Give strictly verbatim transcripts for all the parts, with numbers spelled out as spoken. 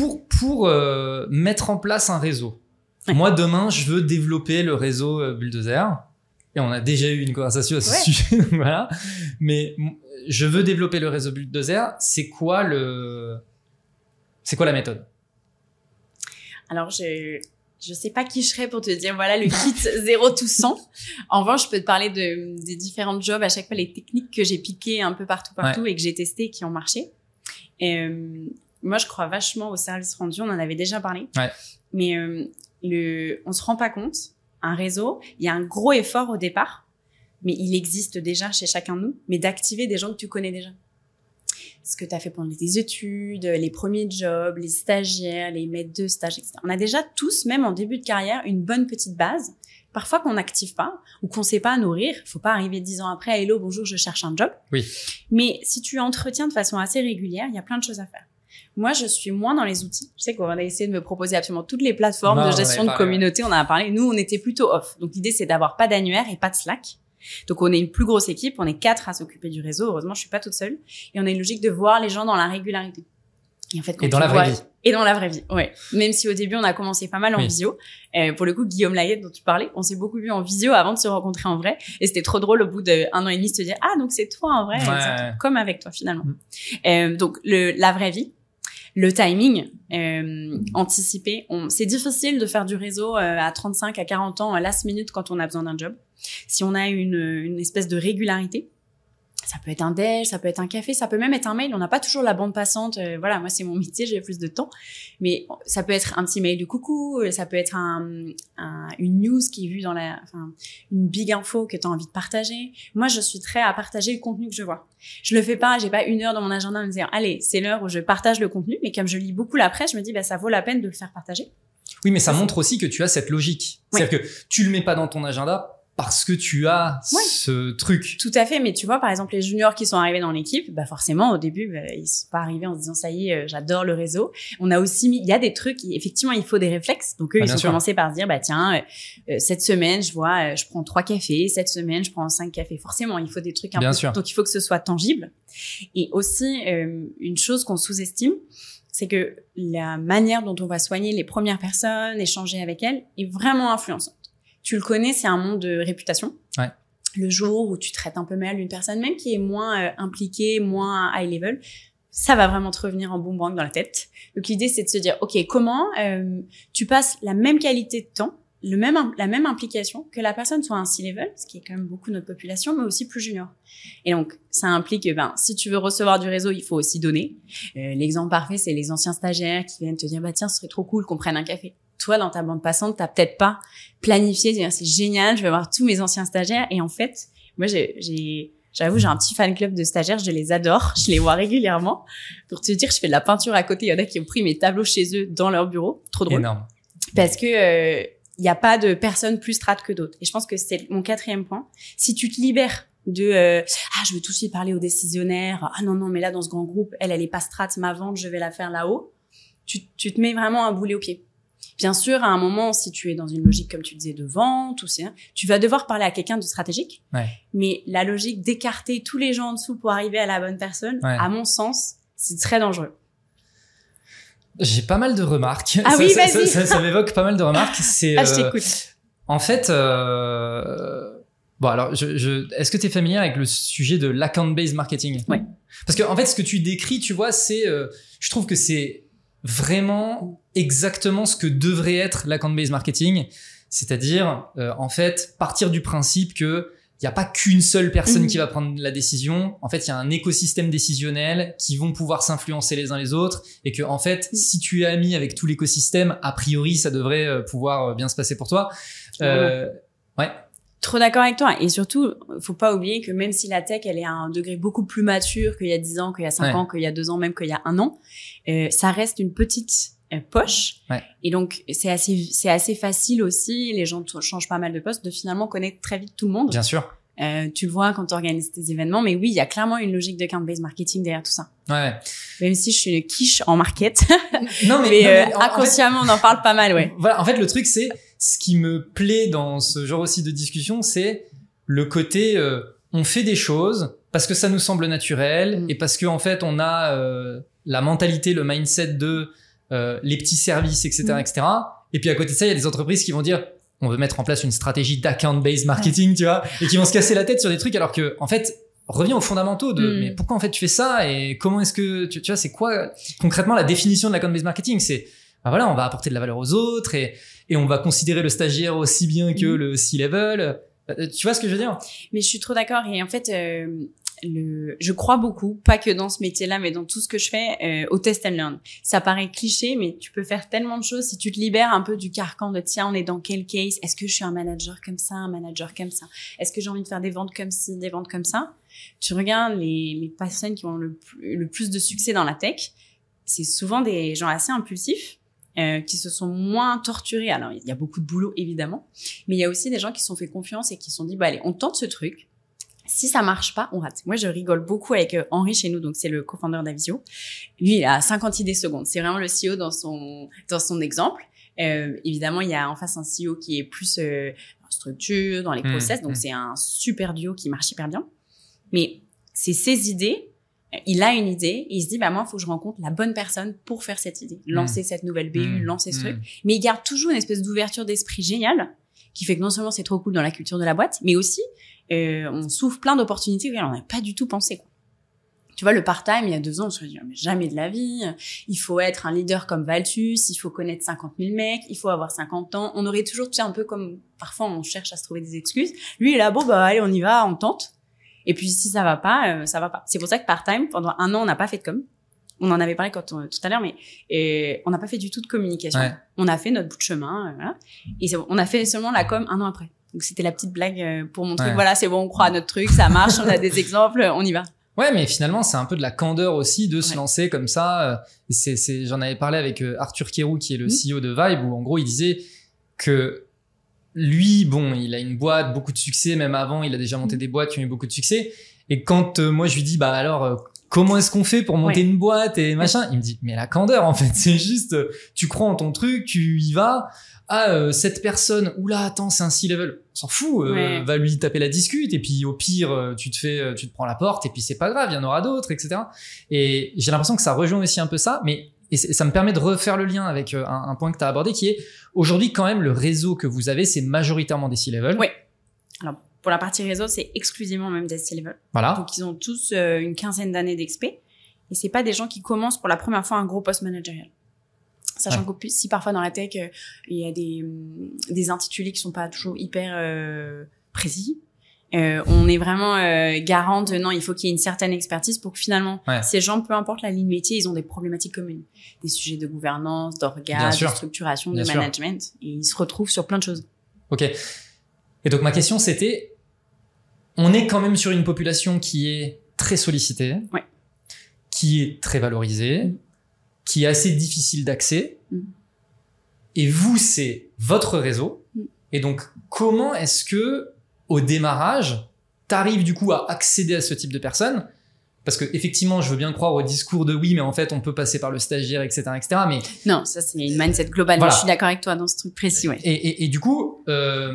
pour pour euh, mettre en place un réseau. Ouais. Moi, demain, je veux développer le réseau euh, Bulldozer. Et on a déjà eu une conversation à ce ouais. sujet. Voilà. Mais je veux développer le réseau Bulldozer. C'est quoi le, c'est quoi la méthode? Alors, je, je sais pas qui je serais pour te dire, voilà, le kit zéro tout cent. En revanche, je peux te parler de, des différents jobs, à chaque fois, les techniques que j'ai piquées un peu partout, partout, ouais. et que j'ai testées et qui ont marché. Et, euh, moi, je crois vachement au service rendu. On en avait déjà parlé. Ouais. Mais, euh, le, on se rend pas compte. Un réseau, il y a un gros effort au départ, mais il existe déjà chez chacun de nous, mais d'activer des gens que tu connais déjà. Ce que tu as fait pendant tes études, les premiers jobs, les stagiaires, les maîtres de stage, et cetera. On a déjà tous, même en début de carrière, une bonne petite base, parfois qu'on n'active pas ou qu'on sait pas nourrir. Faut pas arriver dix ans après, hello, bonjour, je cherche un job. Oui. Mais si tu entretiens de façon assez régulière, il y a plein de choses à faire. Moi, je suis moins dans les outils. Je sais qu'on a essayé de me proposer absolument toutes les plateformes non, de gestion de communauté. On en a parlé. Nous, on était plutôt off. Donc, l'idée, c'est d'avoir pas d'annuaire et pas de Slack. Donc, on est une plus grosse équipe. On est quatre à s'occuper du réseau. Heureusement, je suis pas toute seule. Et on a une logique de voir les gens dans la régularité. Et en fait, quand et dans tu la vois... vraie vie. Et dans la vraie vie, ouais. Même si au début, on a commencé pas mal en oui. visio. Euh, pour le coup, Guillaume Layette, dont tu parlais, on s'est beaucoup vu en visio avant de se rencontrer en vrai. Et c'était trop drôle au bout d'un an et demi de se dire, ah, donc c'est toi en vrai. Ouais. Comme avec toi, finalement. Mmh. Euh, donc, le, la vraie vie. Le timing, euh, anticipé. On, c'est difficile de faire du réseau euh, à trente-cinq, à quarante ans, à last minute quand on a besoin d'un job. Si on a une, une espèce de régularité, ça peut être un déj, ça peut être un café, ça peut même être un mail. On n'a pas toujours la bande passante. Euh, voilà, moi, c'est mon métier, j'ai plus de temps. Mais ça peut être un petit mail de coucou, ça peut être un, un, une news qui est vue dans la... Enfin, une big info que tu as envie de partager. Moi, je suis très à partager le contenu que je vois. Je le fais pas, j'ai pas une heure dans mon agenda à me dire, allez, c'est l'heure où je partage le contenu. Mais comme je lis beaucoup la presse, je me dis, bah, ça vaut la peine de le faire partager. Oui, mais ça montre aussi que tu as cette logique. Oui. C'est-à-dire que tu le mets pas dans ton agenda parce que tu as ouais. ce truc. Tout à fait, mais tu vois, par exemple, les juniors qui sont arrivés dans l'équipe, bah forcément, au début, bah, ils sont pas arrivés en se disant, ça y est, euh, j'adore le réseau. On a aussi mis, il y a des trucs, effectivement, il faut des réflexes. Donc, eux, ah, ils ont sûr. commencé par se dire, bah tiens, euh, cette semaine, je vois, euh, je prends trois cafés, cette semaine, je prends cinq cafés. Forcément, il faut des trucs un Bien peu... sûr. Donc, il faut que ce soit tangible. Et aussi, euh, une chose qu'on sous-estime, c'est que la manière dont on va soigner les premières personnes, échanger avec elles, est vraiment influençante. Tu le connais, c'est un monde de réputation. Ouais. Le jour où tu traites un peu mal une personne, même qui est moins euh, impliquée, moins high level, ça va vraiment te revenir en boomerang dans la tête. Donc l'idée, c'est de se dire, ok, comment euh, tu passes la même qualité de temps, le même la même implication, que la personne soit un C-level, ce qui est quand même beaucoup de notre population, mais aussi plus junior. Et donc ça implique, ben si tu veux recevoir du réseau, il faut aussi donner. Euh, l'exemple parfait, c'est les anciens stagiaires qui viennent te dire, bah tiens, ce serait trop cool qu'on prenne un café. Toi, dans ta bande passante, t'as peut-être pas planifié, c'est génial, je vais voir tous mes anciens stagiaires. Et en fait, moi, j'ai, j'ai, j'avoue, j'ai un petit fan club de stagiaires, je les adore, je les vois régulièrement. Pour te dire, je fais de la peinture à côté, il y en a qui ont pris mes tableaux chez eux dans leur bureau, trop drôle. Énorme. Parce que euh, il y a pas de personne plus strat que d'autres. Et je pense que c'est mon quatrième point. Si tu te libères de euh, ah je veux tout de suite parler aux décisionnaires, ah non non mais là dans ce grand groupe, elle elle est pas strat, ma vente, je vais la faire là-haut. Tu tu te mets vraiment un boulet au pied. Bien sûr, à un moment, si tu es dans une logique, comme tu disais, de vente, ou c'est, tu vas devoir parler à quelqu'un de stratégique. Ouais. Mais la logique d'écarter tous les gens en dessous pour arriver à la bonne personne, ouais. à mon sens, c'est très dangereux. J'ai pas mal de remarques. Ah ça, oui, ça, vas-y. Ça, ça, ça m'évoque pas mal de remarques. C'est, ah, je t'écoute. Euh, en fait, euh, bon, alors, je, je, est-ce que tu es familier avec le sujet de l'account-based marketing? Oui. Parce que, en fait, ce que tu décris, tu vois, c'est, euh, je trouve que c'est vraiment exactement ce que devrait être l'account-based marketing, c'est-à-dire euh, en fait partir du principe que il y a pas qu'une seule personne mmh. qui va prendre la décision. En fait, il y a un écosystème décisionnel qui vont pouvoir s'influencer les uns les autres et que en fait, mmh. si tu es ami avec tout l'écosystème, a priori, ça devrait euh, pouvoir bien se passer pour toi. Euh, ouais. Trop d'accord avec toi. Et surtout, faut pas oublier que même si la tech, elle est à un degré beaucoup plus mature qu'il y a dix ans, qu'il y a cinq ouais. ans, qu'il y a deux ans, même qu'il y a un an, euh, ça reste une petite euh, poche. Ouais. Et donc, c'est assez, c'est assez facile aussi. Les gens t- changent pas mal de postes, de finalement connaître très vite tout le monde. Bien sûr. Euh, tu le vois quand tu organises tes événements. Mais oui, il y a clairement une logique de account-based marketing derrière tout ça. Ouais. Même si je suis une quiche en market. Non, mais, mais, non, euh, mais inconsciemment, en fait, on en parle pas mal, ouais. Voilà. En fait, le truc, c'est, ce qui me plaît dans ce genre aussi de discussion, c'est le côté, euh, on fait des choses parce que ça nous semble naturel mmh. et parce que, en fait, on a, euh, la mentalité, le mindset de, euh, les petits services, et cetera, mmh. et cetera. Et puis à côté de ça, il y a des entreprises qui vont dire on veut mettre en place une stratégie d'account-based marketing, ouais. tu vois, et qui vont se casser la tête sur des trucs alors que en fait reviens aux fondamentaux de mmh. mais pourquoi en fait tu fais ça et comment est-ce que tu, tu vois c'est quoi concrètement la définition de l'account-based marketing, c'est bah voilà, on va apporter de la valeur aux autres et et on va considérer le stagiaire aussi bien que mmh. le C-level. Tu vois ce que je veux dire? Mais je suis trop d'accord et en fait euh, le je crois beaucoup, pas que dans ce métier-là mais dans tout ce que je fais euh, au test and learn. Ça paraît cliché mais tu peux faire tellement de choses si tu te libères un peu du carcan de tiens, on est dans quel case? Est-ce que je suis un manager comme ça, un manager comme ça? Est-ce que j'ai envie de faire des ventes comme ci, des ventes comme ça? Tu regardes les les personnes qui ont le plus, le plus de succès dans la tech, c'est souvent des gens assez impulsifs. Euh, qui se sont moins torturés. Alors, il y a beaucoup de boulot, évidemment, mais il y a aussi des gens qui se sont fait confiance et qui se sont dit, bah allez, on tente ce truc. Si ça marche pas, on rate. Moi, je rigole beaucoup avec euh, Henri chez nous, donc c'est le co-founder d'Avisio. Lui, il a cinquante idées secondes. C'est vraiment le C E O dans son dans son exemple. Euh, évidemment, il y a en face un C E O qui est plus euh, en structure, dans les process, mmh, donc mmh. c'est un super duo qui marche hyper bien. Mais c'est ses idées. Il a une idée, et il se dit, bah, moi, il faut que je rencontre la bonne personne pour faire cette idée. Lancer mmh. cette nouvelle B U, mmh. lancer ce mmh. truc. Mais il garde toujours une espèce d'ouverture d'esprit géniale, qui fait que non seulement c'est trop cool dans la culture de la boîte, mais aussi, euh, on s'ouvre plein d'opportunités auxquelles on n'a pas du tout pensé, quoi. Tu vois, le part-time, il y a deux ans, on se dit, mais jamais de la vie. Il faut être un leader comme Valtus, il faut connaître cinquante mille mecs, il faut avoir cinquante ans. On aurait toujours, tu sais, un peu comme, parfois, on cherche à se trouver des excuses. Lui, il est là, bon, bah, allez, on y va, on tente. Et puis si ça va pas, euh, ça va pas. C'est pour ça que part-time, pendant un an, on n'a pas fait de com. On en avait parlé quand on, tout à l'heure, mais et on n'a pas fait du tout de communication. Ouais. On a fait notre bout de chemin, euh, voilà. Et c'est bon, on a fait seulement la com un an après. Donc c'était la petite blague euh, pour montrer, ouais. voilà, c'est bon, on croit à notre truc, ça marche, on a des exemples, on y va. Ouais, mais finalement, c'est un peu de la candeur aussi de se ouais. lancer comme ça. C'est, c'est, j'en avais parlé avec Arthur Kérou, qui est le mmh. C E O de Vibe, où en gros, il disait que lui, bon, il a une boîte, beaucoup de succès, même avant, il a déjà monté des boîtes qui ont eu beaucoup de succès. Et quand euh, moi, je lui dis, bah alors, euh, comment est-ce qu'on fait pour monter ouais. une boîte et machin? Il me dit, mais la candeur, en fait, c'est juste, euh, tu crois en ton truc, tu y vas. Ah, euh, cette personne, oula, attends, c'est un C-level. On s'en fout, euh, ouais. va lui taper la discute. Et puis, au pire, euh, tu te fais, euh, tu te prends la porte et puis c'est pas grave, il y en aura d'autres, et cetera. Et j'ai l'impression que ça rejoint aussi un peu ça, mais et ça me permet de refaire le lien avec un, un point que tu as abordé qui est aujourd'hui quand même le réseau que vous avez, c'est majoritairement des C-level. Oui. Alors pour la partie réseau, c'est exclusivement même des C-level. Voilà. Donc ils ont tous euh, une quinzaine d'années d'expé et c'est pas des gens qui commencent pour la première fois un gros poste managérial. Sachant ouais. que si parfois dans la tech euh, il y a des des intitulés qui sont pas toujours hyper euh, précis. Euh, on est vraiment euh, garant de non, il faut qu'il y ait une certaine expertise pour que finalement ouais. ces gens, peu importe la ligne métier, ils ont des problématiques communes, des sujets de gouvernance, d'orgas, de structuration, Bien de sûr. management, et ils se retrouvent sur plein de choses. Ok. Et donc ma question c'était, on est quand même sur une population qui est très sollicitée, ouais. qui est très valorisée, mmh. qui est assez difficile d'accès, mmh. et vous c'est votre réseau, mmh. et donc comment est-ce que au démarrage, t'arrives du coup à accéder à ce type de personnes? Parce que effectivement, je veux bien croire au discours de oui, mais en fait, on peut passer par le stagiaire, et cetera, et cetera. Mais non, ça c'est une mindset globale. Voilà. Je suis d'accord avec toi dans ce truc précis, ouais. Et, et, et du coup, euh,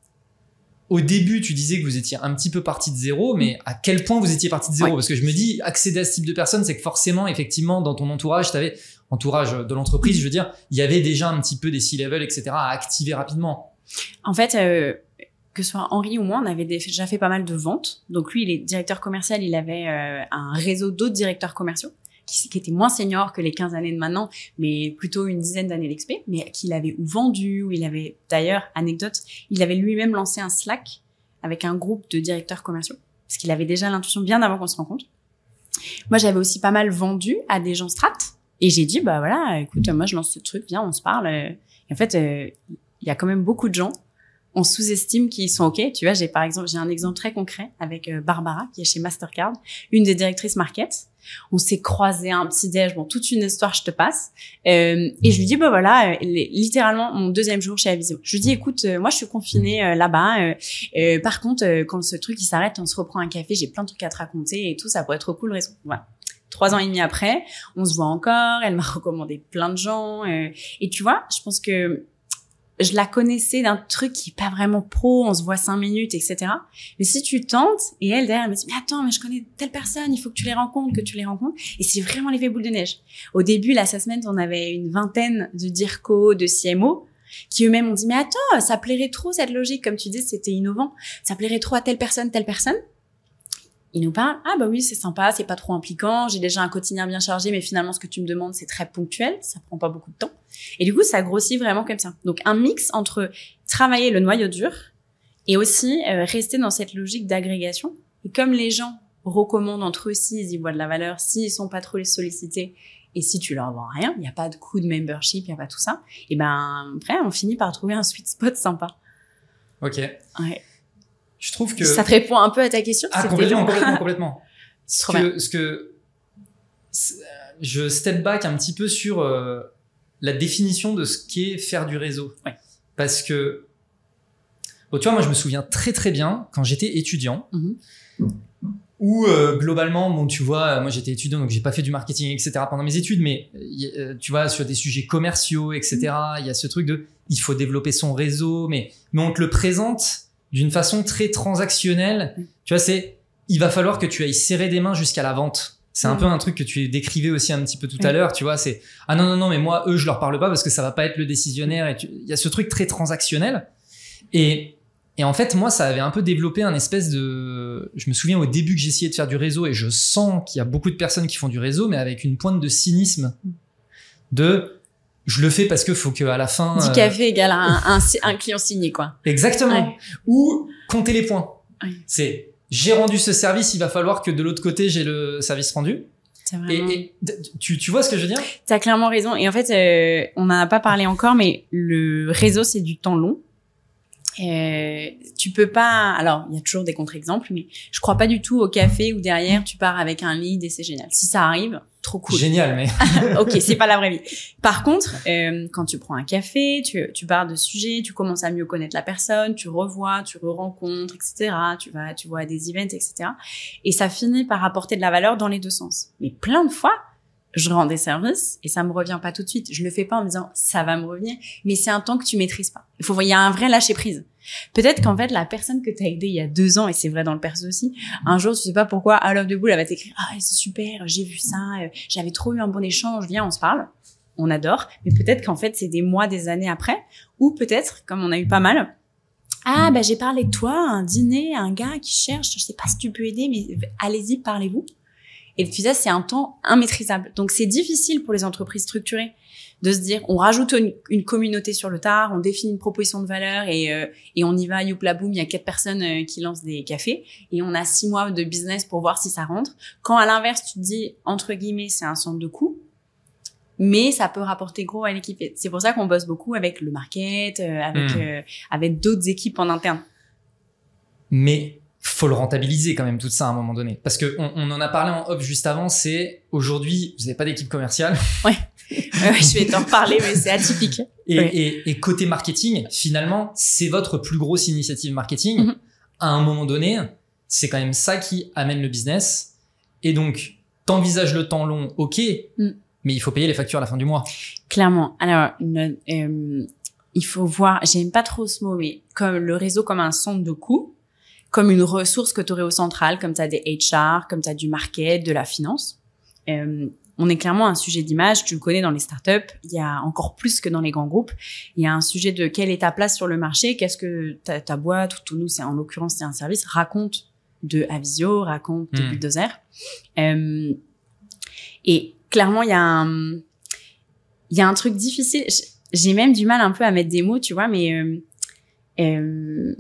au début, tu disais que vous étiez un petit peu parti de zéro, mais à quel point vous étiez parti de zéro? Ouais. Parce que je me dis, accéder à ce type de personnes, c'est que forcément, effectivement, dans ton entourage, t'avais entourage de l'entreprise, je veux dire, il y avait déjà un petit peu des C-level, et cetera, à activer rapidement. En fait. Euh... que ce soit Henri ou moi, on avait déjà fait pas mal de ventes. Donc lui, il est directeur commercial, il avait euh, un réseau d'autres directeurs commerciaux qui, qui étaient moins seniors que les quinze années de maintenant, mais plutôt une dizaine d'années d'expé, mais qu'il avait ou vendu, ou il avait, d'ailleurs, anecdote, il avait lui-même lancé un Slack avec un groupe de directeurs commerciaux, parce qu'il avait déjà l'intuition bien avant qu'on se rencontre. Moi, j'avais aussi pas mal vendu à des gens strat, et j'ai dit, bah voilà, écoute, moi je lance ce truc, viens, on se parle. Et en fait, euh, il y a quand même beaucoup de gens on sous-estime qu'ils sont OK. Tu vois, j'ai par exemple, j'ai un exemple très concret avec euh, Barbara, qui est chez Mastercard, une des directrices market. On s'est croisés à un petit déj, bon, toute une histoire, je te passe. Euh, et je lui dis, bah voilà, euh, littéralement, mon deuxième jour chez Avisio. Je lui dis, écoute, euh, moi, je suis confinée euh, là-bas. Euh, euh, par contre, euh, quand ce truc, il s'arrête, on se reprend un café, j'ai plein de trucs à te raconter et tout, ça pourrait être trop cool. Raison. Voilà. Trois ans et demi après, on se voit encore. Elle m'a recommandé plein de gens. Euh, et tu vois, je pense que je la connaissais d'un truc qui est pas vraiment pro, on se voit cinq minutes, et cetera. Mais si tu tentes, et elle derrière elle me dit, mais attends, mais je connais telle personne, il faut que tu les rencontres, que tu les rencontres. Et c'est vraiment l'effet boule de neige. Au début, l'assessment, on avait une vingtaine de DIRCO, de C M O, qui eux-mêmes ont dit, mais attends, ça plairait trop cette logique, comme tu dis, c'était innovant. Ça plairait trop à telle personne, telle personne. Ils nous parlent, ah bah oui, c'est sympa, c'est pas trop impliquant, j'ai déjà un quotidien bien chargé, mais finalement, ce que tu me demandes, c'est très ponctuel, ça prend pas beaucoup de temps. Et du coup, ça grossit vraiment comme ça. Donc, un mix entre travailler le noyau dur et aussi euh, rester dans cette logique d'agrégation. Et comme les gens recommandent entre eux, s'ils y voient de la valeur, s'ils sont pas trop sollicités, et si tu leur vends rien, il n'y a pas de coût de membership, il n'y a pas tout ça, et ben après, on finit par trouver un sweet spot sympa. Ok. Ouais. Je trouve que... Ça te répond un peu à ta question? Ah, complètement, complètement, complètement. C'est Ce trop que, bien. ce que je step back un petit peu sur euh, la définition de ce qu'est faire du réseau. Ouais. Parce que, bon, tu vois, moi, je me souviens très, très bien quand j'étais étudiant, Mm-hmm. où euh, globalement, bon, tu vois, moi, j'étais étudiant, donc j'ai pas fait du marketing, et cetera pendant mes études, mais euh, tu vois, sur des sujets commerciaux, et cetera, il y a ce truc de, il faut développer son réseau, mais, mais on te le présente d'une façon très transactionnelle. Mm. Tu vois, c'est, il va falloir que tu ailles serrer des mains jusqu'à la vente. C'est un mmh. peu un truc que tu décrivais aussi un petit peu tout mmh. à l'heure, tu vois, c'est ah non non non mais moi eux je leur parle pas parce que ça va pas être le décisionnaire et il y a ce truc très transactionnel et et en fait moi ça avait un peu développé un espèce de, je me souviens au début que j'essayais de faire du réseau et je sens qu'il y a beaucoup de personnes qui font du réseau mais avec une pointe de cynisme de je le fais parce que faut que à la fin dix euh... cafés égale un, un un client signé quoi. Exactement. Ouais. Ou compter les points. Ouais. C'est j'ai rendu ce service, il va falloir que de l'autre côté, j'ai le service rendu. C'est vraiment... Et, et tu, tu vois ce que je veux dire? T'as clairement raison. Et en fait, euh, on n'en a pas parlé encore, mais le réseau, c'est du temps long. Euh, tu peux pas... Alors, il y a toujours des contre-exemples, mais je crois pas du tout au café où derrière, tu pars avec un lead et c'est génial. Si ça arrive, trop cool. Génial, mais... Ok, c'est pas la vraie vie. Par contre, euh, quand tu prends un café, tu, tu pars de sujet, tu commences à mieux connaître la personne, tu revois, tu re-rencontres, et cetera. Tu vas, tu vois des events, et cetera. Et ça finit par apporter de la valeur dans les deux sens. Mais plein de fois, je rends des services et ça me revient pas tout de suite. Je le fais pas en me disant ça va me revenir, mais c'est un temps que tu maîtrises pas. Il faut, il y a un vrai lâcher prise. Peut-être qu'en fait, la personne que t'as aidée il y a deux ans, et c'est vrai dans le perso aussi, un jour, tu sais pas pourquoi, à l'heure de boule, elle va t'écrire, ah, c'est super, j'ai vu ça, euh, j'avais trop eu un bon échange, viens, on se parle. On adore. Mais peut-être qu'en fait, c'est des mois, des années après, ou peut-être, comme on a eu pas mal, ah, bah, j'ai parlé de toi à un dîner, à un gars qui cherche, je sais pas si tu peux aider, mais allez-y, parlez-vous. Et puis ça, c'est un temps immaîtrisable. Donc, c'est difficile pour les entreprises structurées de se dire, on rajoute une, une communauté sur le tard, on définit une proposition de valeur et, euh, et on y va, youpla boum, il y a quatre personnes euh, qui lancent des cafés et on a six mois de business pour voir si ça rentre. Quand à l'inverse, tu te dis, entre guillemets, c'est un centre de coût, mais ça peut rapporter gros à l'équipe. C'est pour ça qu'on bosse beaucoup avec le market, euh, avec, mmh. euh, avec d'autres équipes en interne. Mais... faut le rentabiliser quand même tout ça à un moment donné parce que on, on en a parlé en off juste avant, c'est aujourd'hui vous n'avez pas d'équipe commerciale. Ouais. ouais je vais t'en reparler mais c'est atypique. Et, ouais. et, et côté marketing, finalement c'est votre plus grosse initiative marketing. Mm-hmm. À un moment donné, c'est quand même ça qui amène le business et donc t'envisages le temps long, ok, mm. mais il faut payer les factures à la fin du mois. Clairement. Alors une, euh, il faut voir, j'aime pas trop ce mot, mais comme le réseau comme un centre de coûts, comme une ressource que tu aurais au central, comme tu as des H R, comme tu as du market, de la finance. Euh, on est clairement un sujet d'image, tu le connais dans les startups, il y a encore plus que dans les grands groupes. Il y a un sujet de quelle est ta place sur le marché, qu'est-ce que ta, ta boîte, ou nous, c'est en l'occurrence, c'est un service, raconte de Avisio, raconte de mmh. Bulldozer. Euh, et clairement, il y a un, il y a un truc difficile. J'ai même du mal un peu à mettre des mots, tu vois, mais euh, euh,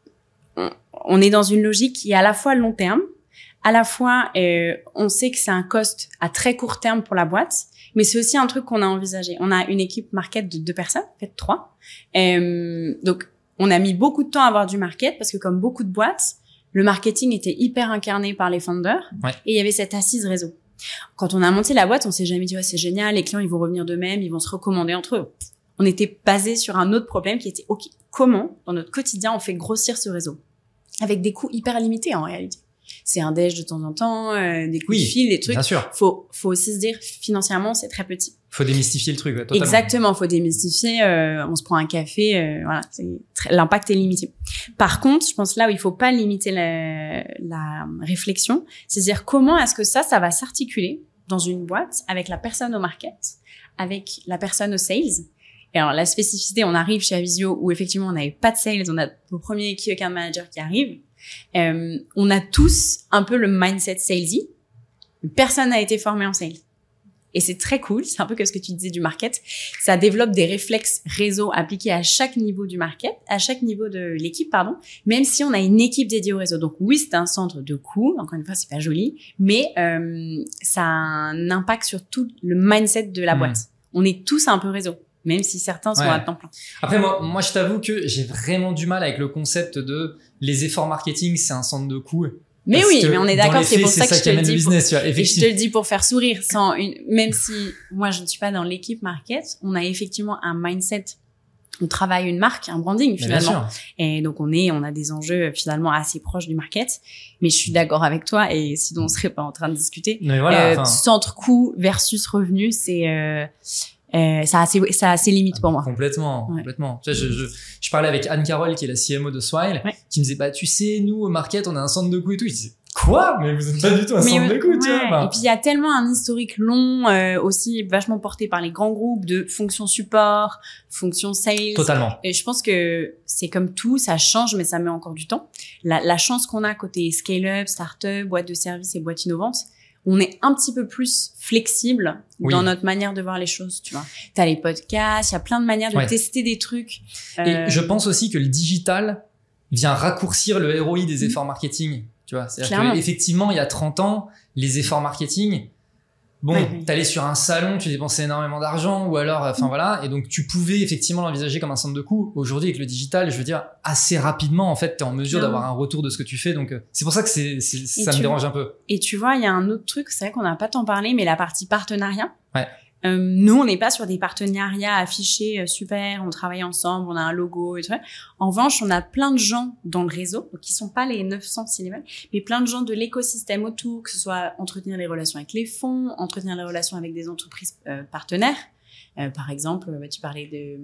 on est dans une logique qui est à la fois long terme, à la fois euh, on sait que c'est un cost à très court terme pour la boîte, mais c'est aussi un truc qu'on a envisagé. On a une équipe market de deux personnes, en fait trois. Euh, donc on a mis beaucoup de temps à avoir du market parce que comme beaucoup de boîtes, le marketing était hyper incarné par les founders ouais. et il y avait cette assise réseau. Quand on a monté la boîte, on s'est jamais dit ouais, c'est génial, les clients ils vont revenir d'eux-mêmes, ils vont se recommander entre eux. On était basé sur un autre problème qui était ok, comment dans notre quotidien on fait grossir ce réseau avec des coûts hyper limités en réalité. C'est un déj de temps en temps, euh, des coups oui, de fil, des trucs. Bien sûr. Faut, faut aussi se dire, financièrement, c'est très petit. Faut démystifier le truc, ouais, totalement. Exactement, faut démystifier. Euh, on se prend un café, euh, voilà, c'est très, l'impact est limité. Par contre, je pense là où il faut pas limiter la, la réflexion, c'est à dire comment est-ce que ça, ça va s'articuler dans une boîte avec la personne au market, avec la personne au sales. Et alors la spécificité, on arrive chez Avisio où effectivement on n'avait pas de sales, on a le premier key account manager qui arrive. Euh, on a tous un peu le mindset salesy. Personne n'a été formé en sales. Et c'est très cool, c'est un peu comme ce que tu disais du market. Ça développe des réflexes réseau appliqués à chaque niveau du market, à chaque niveau de l'équipe, pardon, même si on a une équipe dédiée au réseau. Donc oui, c'est un centre de coût, encore une fois, c'est pas joli, mais euh, ça a un impact sur tout le mindset de la boîte. Mmh. On est tous un peu réseau, même si certains sont ouais. à temps plein. Après, moi, moi, je t'avoue que j'ai vraiment du mal avec le concept de les efforts marketing, c'est un centre de coût. Mais Parce oui, mais on est d'accord, c'est pour ça, ça que je te le dis. Business, pour, tu vois, et je te le dis pour faire sourire, sans une, même si moi je ne suis pas dans l'équipe market, on a effectivement un mindset. On travaille une marque, un branding finalement. Et donc on est, on a des enjeux finalement assez proches du market. Mais je suis d'accord avec toi et sinon on serait pas en train de discuter. Mais voilà, euh, centre coût versus revenu, c'est euh, Euh, ça a ses, ça a ses limites pour moi. Complètement, ouais. complètement. Tu vois, je, je, je parlais avec Anne Carole, qui est la C M O de Swile, ouais. qui me disait, bah, tu sais, nous, au market, on a un centre de coût et tout. Je disais, quoi? Mais vous êtes pas du tout un mais centre euh, de coût, ouais. tu vois. Bah. Et puis, il y a tellement un historique long, euh, aussi vachement porté par les grands groupes de fonction support, fonction sales. Totalement. Et je pense que c'est comme tout, ça change, mais ça met encore du temps. La, la chance qu'on a côté scale-up, start-up, boîte de services et boîte innovante, on est un petit peu plus flexible oui. dans notre manière de voir les choses, tu vois. T'as les podcasts, il y a plein de manières de ouais. tester des trucs. Euh... Et je pense aussi que le digital vient raccourcir le R O I des efforts marketing, tu vois. C'est-à-dire qu'effectivement, il y a trente ans, les efforts marketing, bon, oui, oui. t'allais sur un salon, tu dépensais énormément d'argent, ou alors, enfin mmh. voilà, et donc tu pouvais effectivement l'envisager comme un centre de coût. Aujourd'hui, avec le digital, je veux dire, assez rapidement, en fait, t'es en mesure mmh. d'avoir un retour de ce que tu fais, donc c'est pour ça que c'est, c'est ça me dérange un peu. Et tu vois, il y a un autre truc, c'est vrai qu'on n'a pas tant parlé, mais la partie partenariat. Ouais. Euh, nous, on n'est pas sur des partenariats affichés euh, super, on travaille ensemble, on a un logo et tout ça. En revanche, on a plein de gens dans le réseau, qui sont pas les neuf cents C-level, mais plein de gens de l'écosystème autour, que ce soit entretenir les relations avec les fonds, entretenir les relations avec des entreprises euh, partenaires. Euh, par exemple, bah, tu parlais de,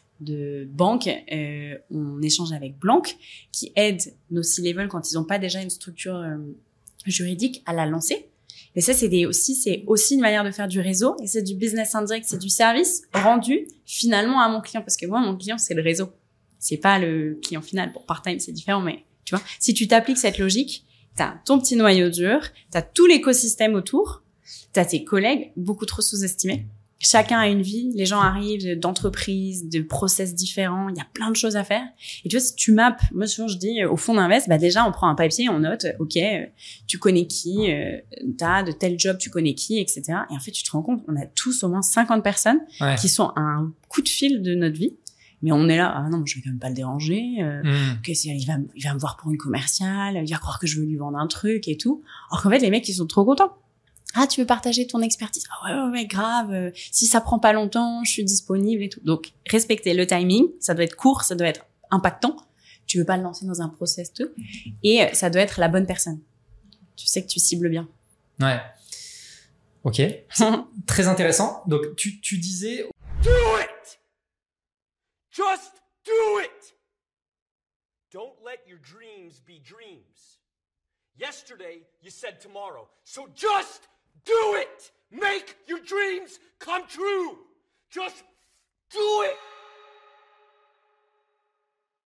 de banque, euh, on échange avec Blanc, qui aide nos C-level quand ils n'ont pas déjà une structure euh, juridique à la lancer. Et ça, c'est des, aussi, c'est aussi une manière de faire du réseau. Et c'est du business indirect, c'est du service rendu finalement à mon client. Parce que moi, mon client, c'est le réseau. C'est pas le client final. Pour part-time, c'est différent, mais tu vois, si tu t'appliques cette logique, t'as ton petit noyau dur, t'as tout l'écosystème autour, t'as tes collègues, beaucoup trop sous-estimés. Chacun a une vie, les gens arrivent d'entreprises, de process différents, il y a plein de choses à faire. Et tu vois, si tu mappes, moi souvent je dis au fond d'invest, bah déjà on prend un papier, on note, ok, tu connais qui, euh, t'as de tel job, tu connais qui, et cetera. Et en fait, tu te rends compte, on a tous au moins cinquante personnes ouais. qui sont à un coup de fil de notre vie. Mais on est là, ah non, je vais quand même pas le déranger. Euh, mmh. que c'est, il va, il va me voir pour une commerciale, il va croire que je veux lui vendre un truc et tout. Alors qu'en fait, les mecs, ils sont trop contents. Ah, tu veux partager ton expertise? Ah ouais, ouais, ouais, grave. Euh, si ça prend pas longtemps, je suis disponible et tout. Donc, respecter le timing. Ça doit être court, ça doit être impactant. Tu veux pas le lancer dans un process tout. Et euh, ça doit être la bonne personne. Tu sais que tu cibles bien. Ouais. Ok. Très intéressant. Donc, tu, tu disais... Do it! Just do it! Don't let your dreams be dreams. Yesterday, you said tomorrow. So just do it! Make your dreams come true! Just do it!